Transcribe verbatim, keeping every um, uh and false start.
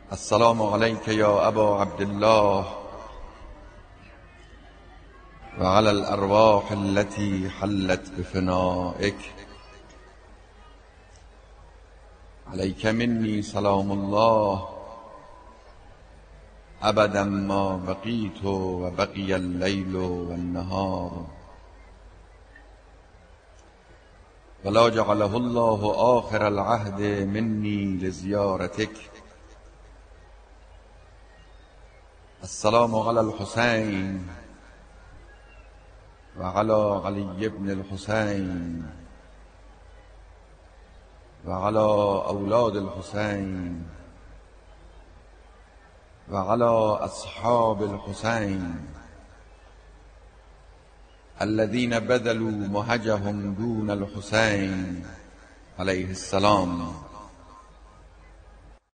السلام عليك يا أبا عبد الله وعلى الأرواح التي حلت بفنائك. عليك مني سلام الله أبدا ما بقيت وبقي الليل والنهار، ولا جعله الله آخر العهد مني لزيارتك. السلام على الحسين وعلى علي بن الحسين وعلى أولاد الحسين وعلى أصحاب الحسين الذين بذلوا مهجهم دون الحسين عليه السلام.